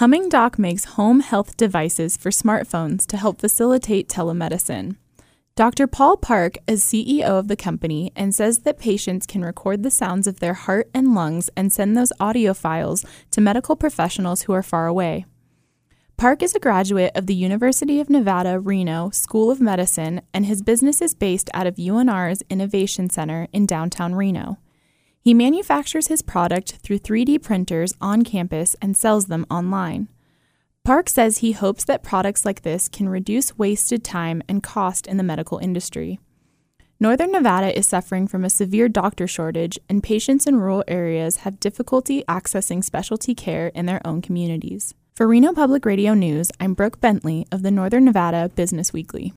Humming Doc makes home health devices for smartphones to help facilitate telemedicine. Dr. Paul Park is CEO of the company and says that patients can record the sounds of their heart and lungs and send those audio files to medical professionals who are far away. Park is a graduate of the University of Nevada, Reno School of Medicine, and his business is based out of UNR's Innovation Center in downtown Reno. He manufactures his product through 3D printers on campus and sells them online. Park says he hopes that products like this can reduce wasted time and cost in the medical industry. Northern Nevada is suffering from a severe doctor shortage, and patients in rural areas have difficulty accessing specialty care in their own communities. For Reno Public Radio News, I'm Brooke Bentley of the Northern Nevada Business Weekly.